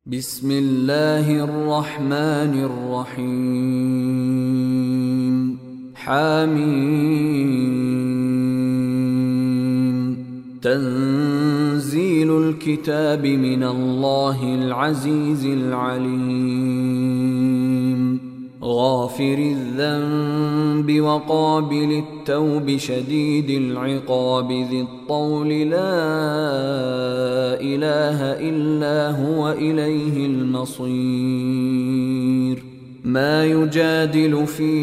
بسم الله الرحمن الرحيم حميم تنزيل الكتاب من الله العزيز العليم غافر الذنب وقابل التوب شديد العقاب ذي الطول لا إله إلا هو إليه المصير ما يجادل في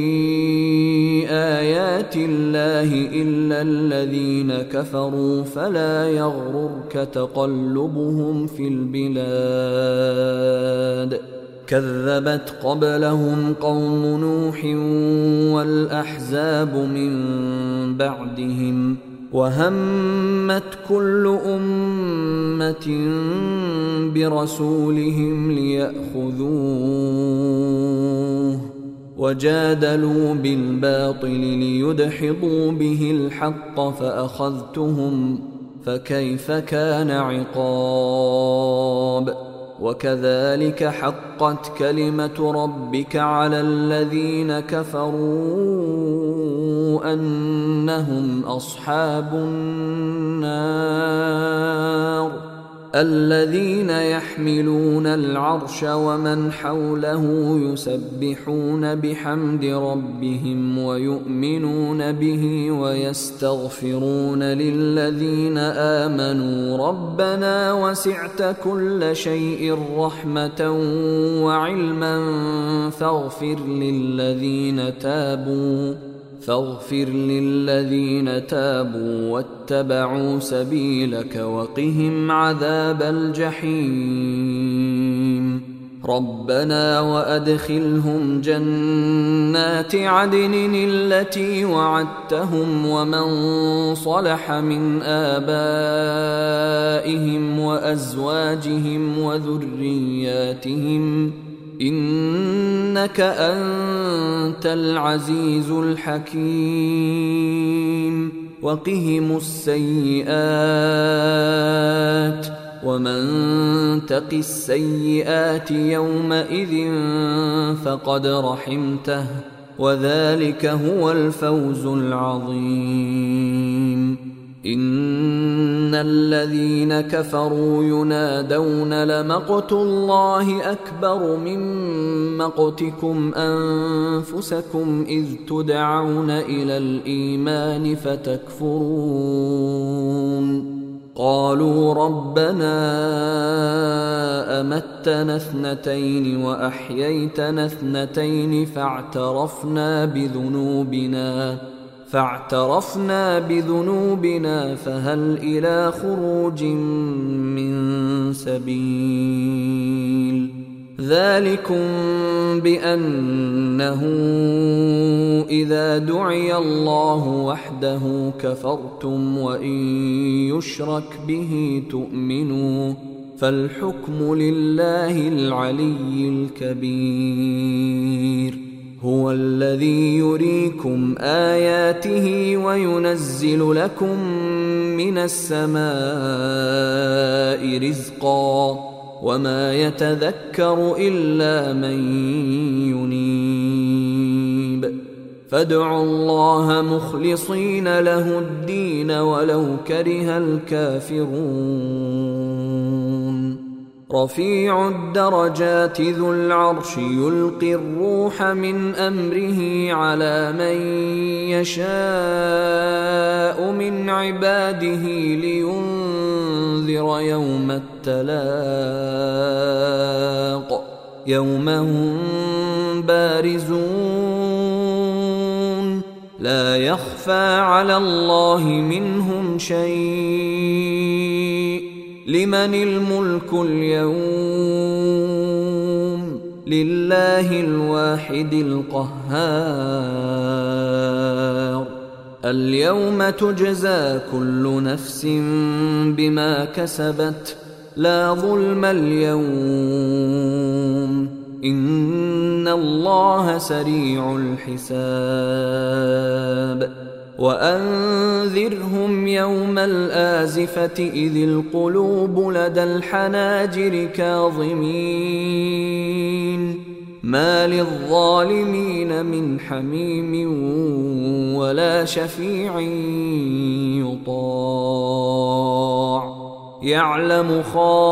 آيات الله إلا الذين كفروا فلا يغررك تقلبهم في البلاد كذبت قبلهم قوم نوح والأحزاب من بعدهم وهمت كل أمة برسولهم ليأخذوه وجادلوا بالباطل ليدحضوا به الحق فأخذتهم فكيف كان عقاب وكذلك حقت كلمة ربك على الذين كفروا أنهم أصحاب النار الذين يحملون العرش ومن حوله يسبحون بحمد ربهم ويؤمنون به ويستغفرون للذين آمنوا ربنا وسعت كل شيء رحمة وعلما فاغفر للذين تابوا واتبعوا سبيلك وقهم عذاب الجحيم ربنا وأدخلهم جنات عدن التي وعدتهم ومن صلح من آبائهم وأزواجهم وذرياتهم إنك أنت العزيز الحكيم وقهم السيئات ومن تق السيئات يومئذ فقد رحمته وذلك هو الفوز العظيم إن الذين كفروا ينادون لمقت الله أكبر من مقتكم أنفسكم إذ تدعون إلى الإيمان فتكفرون قالوا ربنا أمتنا اثنتين وأحييتنا اثنتين فاعترفنا بذنوبنا فهل إلى خروج من سبيل ذلكم بأنه إذا دعي الله وحده كفرتم وإن يشرك به تؤمنوا فالحكم لله العلي الكبير هو الذي يريكم آياته وينزل لكم من السماء رزقا وما يتذكر إلا من ينيب فادعوا الله مخلصين له الدين ولو كره الكافرون رفيع الدرجات ذو العرش يلقي الروح من أمره على من يشاء من عباده لينذر يوم التلاق يوم هم بارزون لا يخفى على الله منهم شيء لمن الملك اليوم لله الواحد القهار اليوم تجزى كل نفس بما كسبت لا ظلم اليوم إن الله سريع الحساب وأنذرهم يوم الآزفة إذ القلوب لدى الحناجر كاظمين ما للظالمين من حميم ولا شفيع يطاع يعلم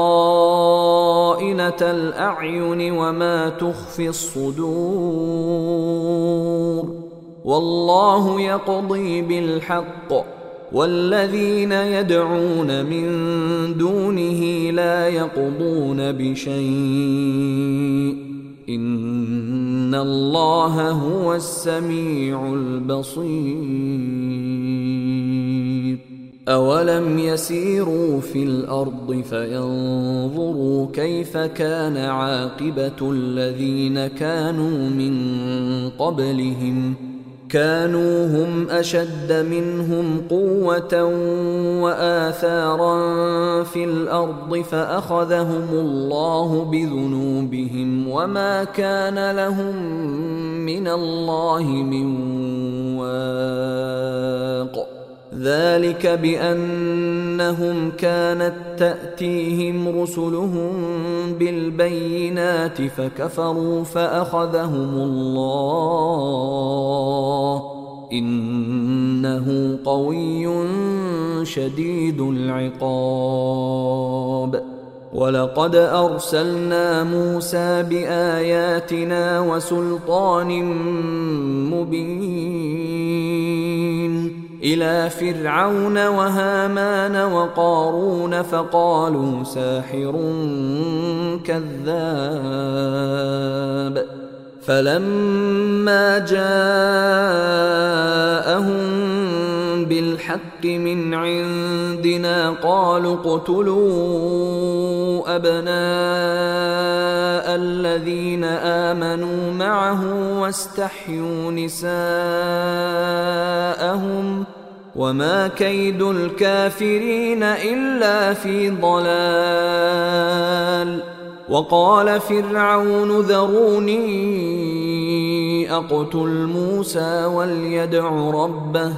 خائنة الأعين وما تخفي الصدور والله يقضي بالحق والذين يدعون من دونه لا يقضون بشيء إن الله هو السميع البصير أولم يسيروا في الأرض فينظروا كيف كان عاقبة الذين كانوا من قبلهم كانوا هم أشد منهم قوة وآثارا في الأرض فأخذهم الله بذنوبهم وما كان لهم من الله من واق ذلك بأنهم كانت تأتيهم رسلهم بالبينات فكفروا فأخذهم الله إنه قوي شديد العقاب ولقد أرسلنا موسى بآياتنا وسلطان مبين إلى فرعون وهامان وقارون فقالوا ساحر كذاب فلما جاءهم بالحق من عندنا قالوا اقتلوا أبناء الذين آمنوا معه واستحيوا نساءهم وما كيد الكافرين إلا في ضلال وقال فرعون ذروني أقتل موسى وليدع ربه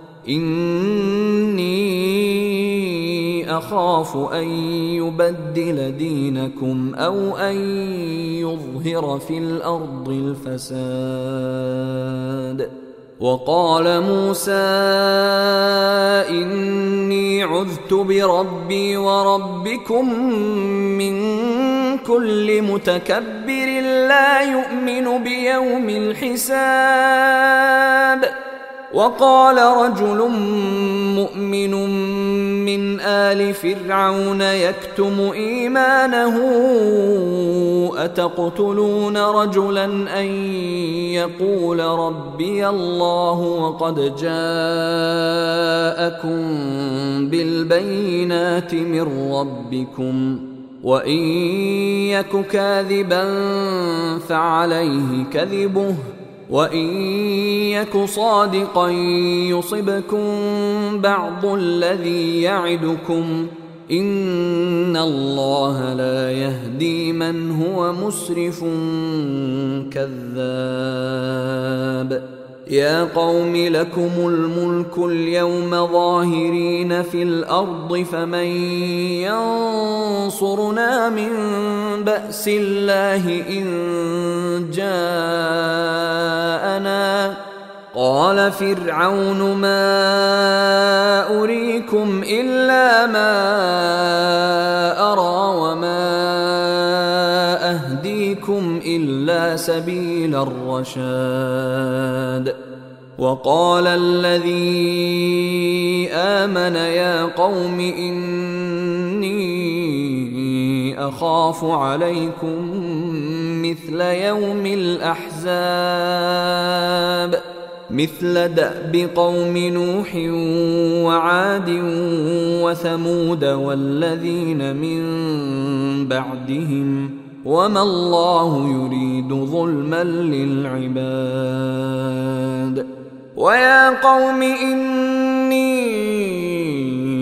إني أخاف أن يبدل دينكم أو أن يظهر في الأرض الفساد وقال موسى إني عذت بربي وربكم من كل متكبر لا يؤمن بيوم الحساب وقال رجل مؤمن من آل فرعون يكتم إيمانه أتقتلون رجلا أن يقول ربي الله وقد جاءكم بالبينات من ربكم وإن يك كاذبا فعليه كذبه وإن يك صادقا يصبكم بعض الذي يعدكم إن الله لا يهدي من هو مسرف كذاب يا قوم لكم الملك اليوم ظاهرين في الأرض فمن ينصرنا من بأس الله إن جاءنا قال فرعون ما أريكم إلا ما أرى وما أهديكم إلا سبيل الرشاد وقال الذي آمن يا قوم إني أخاف عليكم مثل يوم الأحزاب مثل دأب قوم نوح وعاد وثمود والذين من بعدهم وما الله يريد ظلما للعباد ويا قوم إني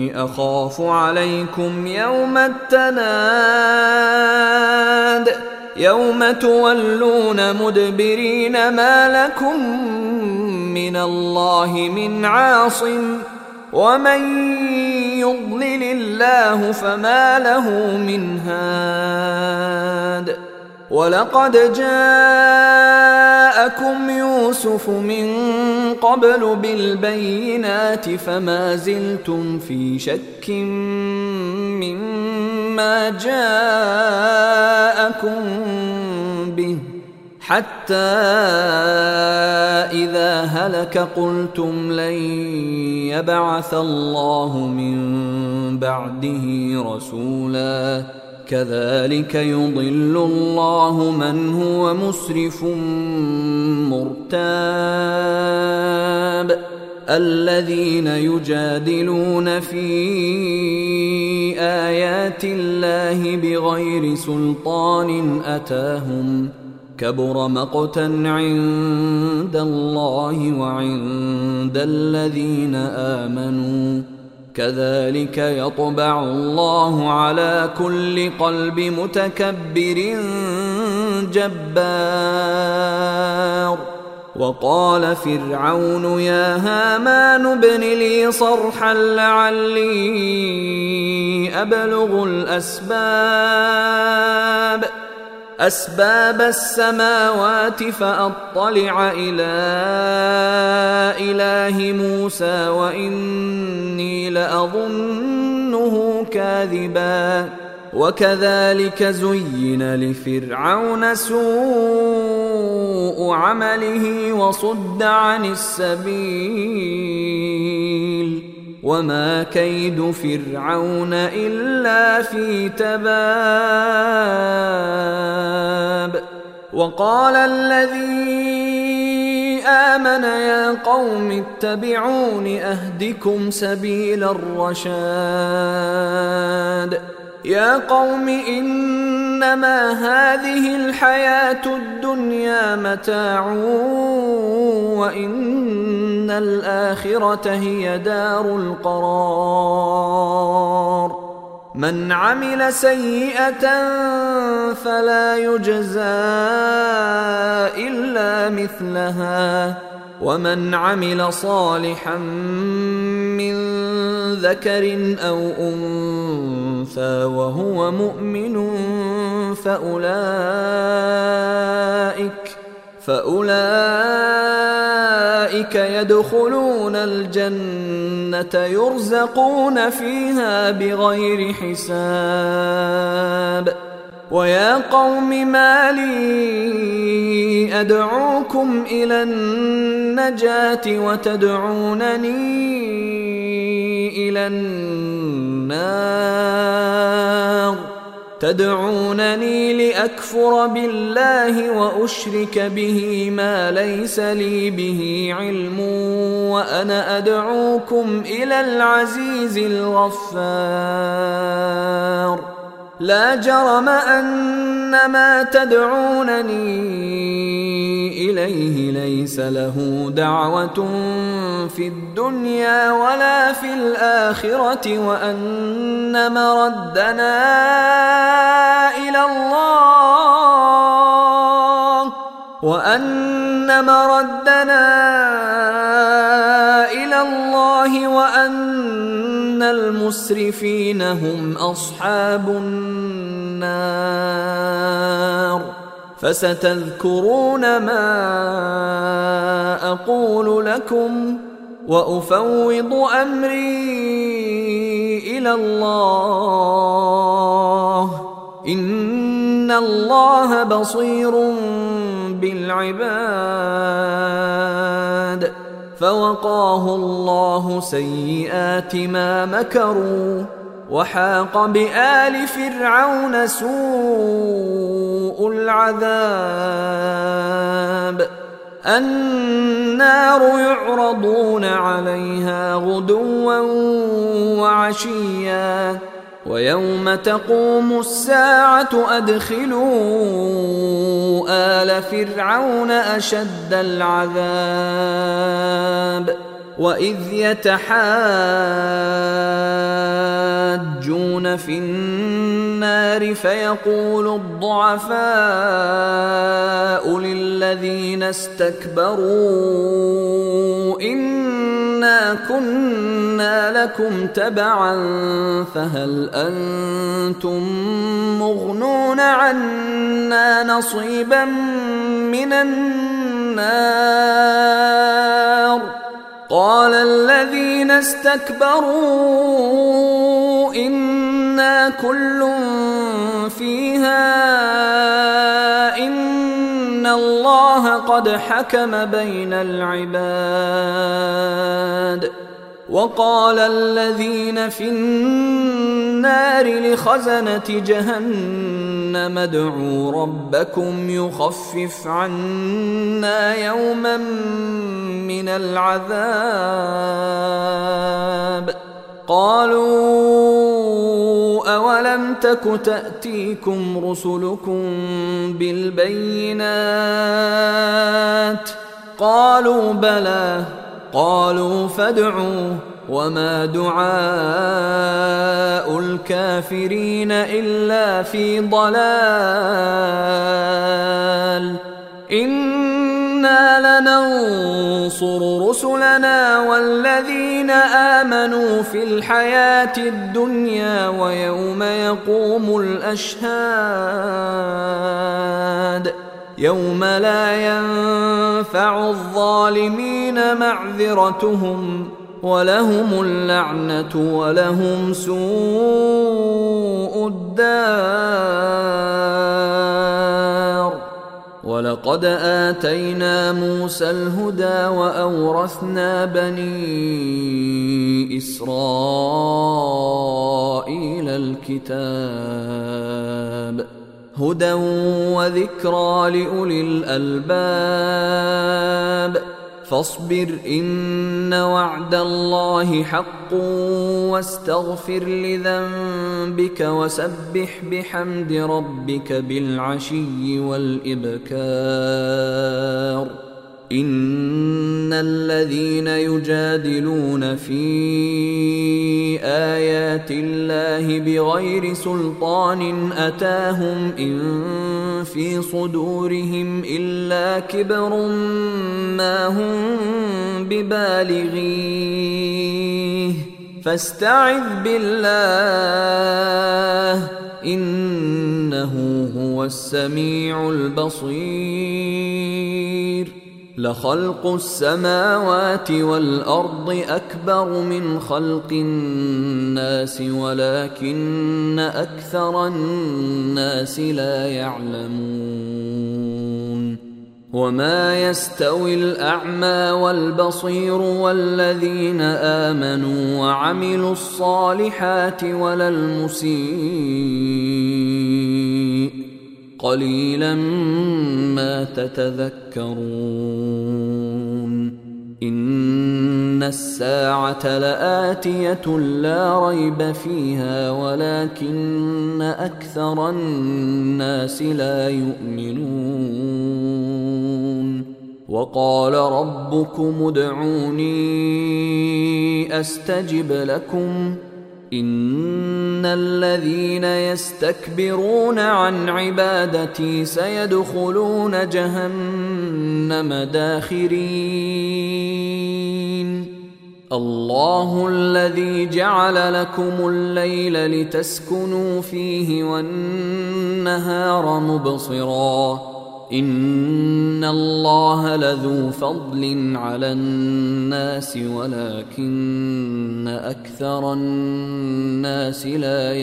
أخاف عليكم يوم التناد يوم تولون مدبرين ما لكم من الله من عاصم ومن يضلل الله فما له من هاد ولقد جاءكم يوسف من قبل بالبينات فما زلتم في شك مما جاءكم به حتى إذا هلك قلتم لن يبعث الله من بعده رسولا كذلك يضل الله من هو مسرف مرتاب الذين يجادلون في آيات الله بغير سلطان أتاهم كبر مقتا عند الله وعند الذين آمنوا كذلك يطبع الله على كل قلب متكبر جبار وقال فرعون يا هامان ابن لي صرحا لعلي أبلغ أسباب السماوات فأطلع إلى إله موسى وإني لأظنه كاذبا وكذلك زين لفرعون سوء عمله وصد عن السبيل وما كيد فرعون إلا في تباب وقال الذي آمن يا قوم اتبعون أهدكم سبيل الرشاد يا قوم إنما هذه الحياة الدنيا متاع وإن الآخرة هي دار القرار من عمل سيئة فلا يجزى إلا مثلها ومن عمل صالحا من ذكر أو أنثى وهو مؤمن فأولئك يدخلون الجنة يرزقون فيها بغير حساب ويا قوم ما لي أدعوكم إلى النجاة وتدعونني إلى النار تدعونني لأكفر بالله وأشرك به ما ليس لي به علم وأنا أدعوكم إلى العزيز الغفار لا جرم أن ما تدعونني إليه ليس له دعوة في الدنيا ولا في الآخرة وأن مردنا إلى الله وأن المسرفين هم أصحاب النار فستذكرون ما أقول لكم وأفوض أمري إلى الله إن الله بصير بالعباد فوقاه الله سيئات ما مكروا وحاق بآل فرعون سوء العذاب النار يعرضون عليها غدوا وعشيا ويوم تقوم الساعة أدخلوا آل فرعون أشد العذاب وإذ يتحاجون في النار فيقول الضعفاء للذين استكبروا إنا كنا لكم تبعا فهل أنتم مغنون عنا نصيبا من النار قال الذين استكبروا إنا كل فيها إن الله قد حكم بين العباد وقال الذين في النار لخزنة جهنم ادعوا ربكم يخفف عنا يوما من العذاب قالوا أولم تك تأتيكم رسلكم بالبينات قالوا بلى قالوا فادعوا وما دعاء الكافرين إلا في ضلال إنا لننصر رسلنا والذين آمنوا في الحياة الدنيا ويوم يقوم الأشهاد يوم لا ينفع الظالمين معذرتهم ولهم اللعنة ولهم سوء الدار ولقد آتينا موسى الهدى وأورثنا بني إسرائيل الكتاب هدى وذكرى لأولي الألباب فاصبر إن وعد الله حق واستغفر لذنبك وسبح بحمد ربك بالعشي والإبكار إن الذين يجادلون في آيات الله بغير سلطان أتاهم إن في صدورهم إلا كبر ما هم ببالغيه فاستعذ بالله إنه هو السميع البصير لخلق السماوات والأرض أكبر من خلق الناس ولكن أكثر الناس لا يعلمون وما يستوي الأعمى والبصير والذين آمنوا وعملوا الصالحات ولا المسيء قليلا ما تتذكرون إن الساعة لآتية لا ريب فيها ولكن أكثر الناس لا يؤمنون وقال ربكم ادعوني أستجب لكم إن الذين يستكبرون عن عبادتي سيدخلون جهنم داخرين الله الذي جعل لكم الليل لتسكنوا فيه والنهار مبصرا إن الله لذو فضل على الناس ولكن أكثر الناس لا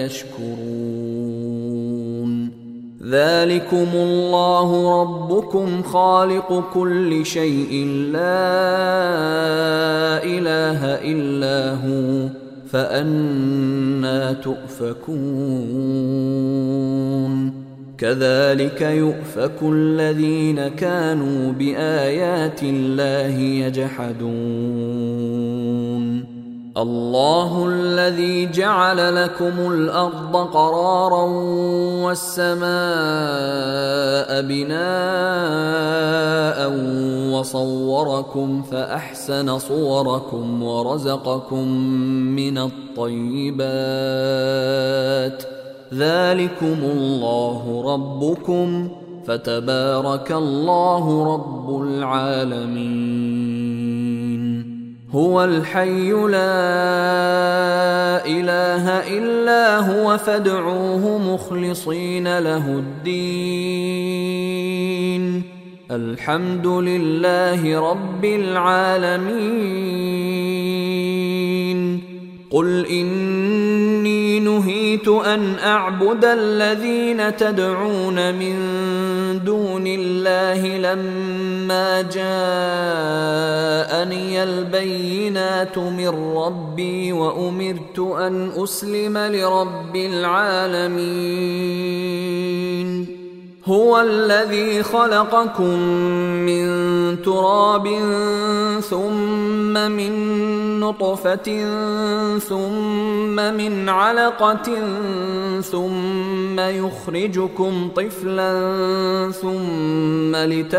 يشكرون ذلكم الله ربكم خالق كل شيء لا إله إلا هو فأنى تؤفكون كذلك يؤفك الذين كانوا بآيات الله يجحدون الله الذي جعل لكم الأرض قرارا والسماء بناء صوركم فأحسن صوركم ورزقكم من الطيبات ذلكم الله ربكم فتبارك الله رب العالمين هو الحي لا إله إلا هو فادعوه مخلصين له الدين الحمد لله رب العالمين قل إني نهيت أن أعبد الذين تدعون من دون الله لما جاءني البينات من ربي وأمرت أن أسلم لرب العالمين هو الذي خلقكم من تراب ثم من نطفة ثم من علقة ثم يخرجكم طفلا ثم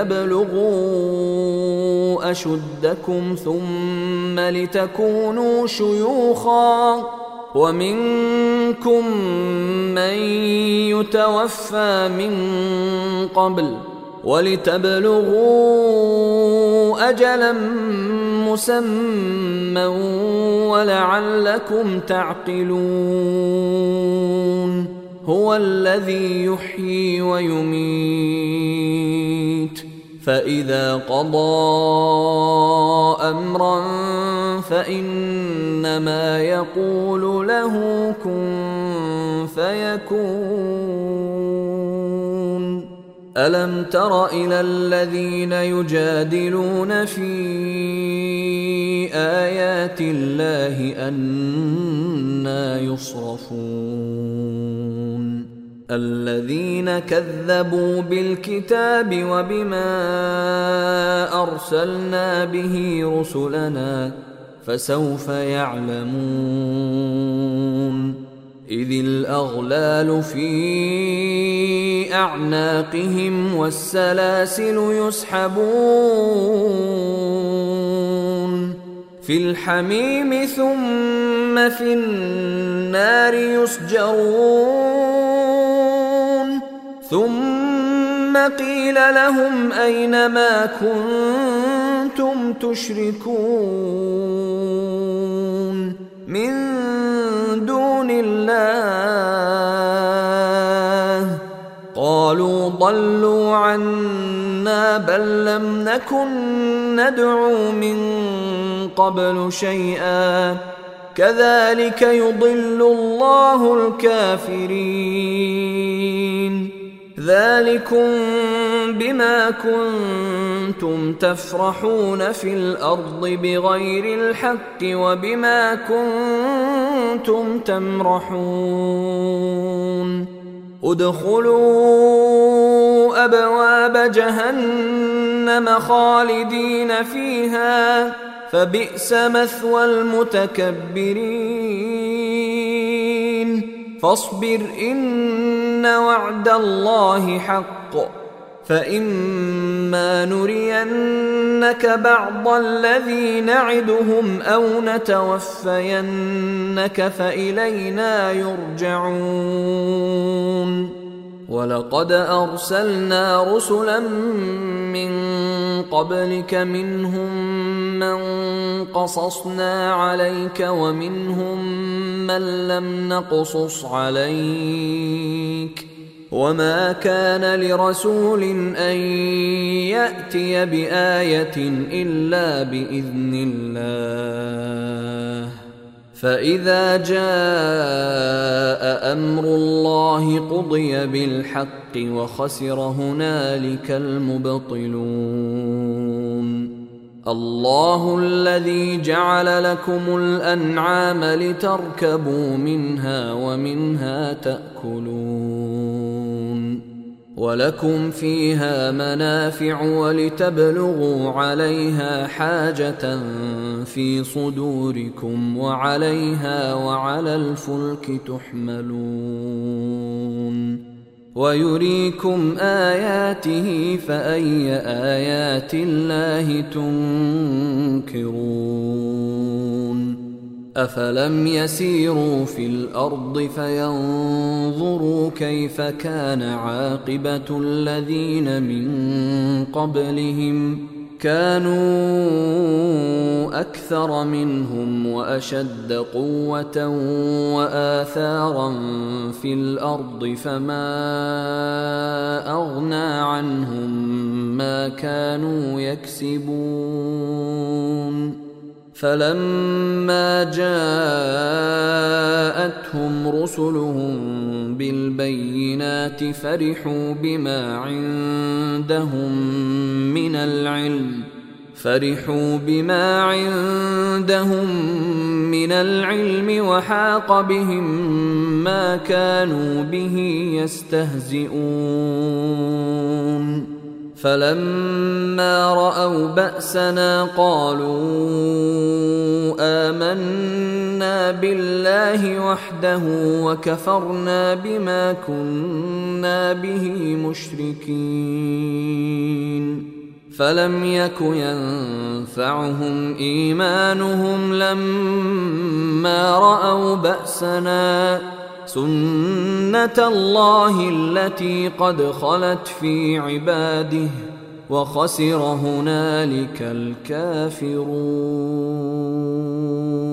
لتبلغوا أشدكم ثم لتكونوا شيوخا ومنكم من يتوفى من قبل ولتبلغوا أجلا مسمى ولعلكم تعقلون هو الذي يحيي ويميت فإذا قضى أمرا فإنما يقول له كن فيكون ألم تر إلى الذين يجادلون في آيات الله أنى يصرفون الذين كذبوا بالكتاب وبما أرسلنا به رسلنا فسوف يعلمون إذ الأغلال في أعناقهم والسلاسل يسحبون في الحميم ثم في النار يسجرون ثم قيل لهم أين ما كنتم تشركون من دون الله قالوا ضلوا عنا بل لم نكن ندعو من قبل شيئا كذلك يضل الله الكافرين ذلكم بما كنتم تفرحون في الأرض بغير الحق وبما كنتم تمرحون ادخلوا أبواب جهنم خالدين فيها فبئس مثوى المتكبرين فاصبر إن وعد الله حق فإما نرينك بعض الذي نعدهم أو نتوفينك فإلينا يرجعون ولقد أرسلنا رسلا من قبلك منهم من قصصنا عليك ومنهم من لم نقصص عليك وما كان لرسول أن يأتي بآية إلا بإذن الله فإذا جاء أمر الله قضي بالحق وخسر هنالك المبطلون الله الذي جعل لكم الأنعام لتركبوا منها ومنها تأكلون ولكم فيها منافع ولتبلغوا عليها حاجة في صدوركم وعليها وعلى الفلك تحملون ويريكم آياته فأي آيات الله تنكرون أفلم يسيروا في الأرض فينظروا كيف كان عاقبة الذين من قبلهم كانوا أكثر منهم وأشد قوة وآثارا في الأرض فما أغنى عنهم ما كانوا يكسبون فلما جاءتهم رسلهم بالبينات فرحوا بما عندهم من العلم وحاق بهم ما كانوا به يستهزئون فلما رأوا بأسنا قالوا آمنا بالله وحده وكفرنا بما كنا به مشركين فلم يك ينفعهم إيمانهم لما رأوا بأسنا سنة الله التي قد خلت في عباده وخسر هنالك الكافرون.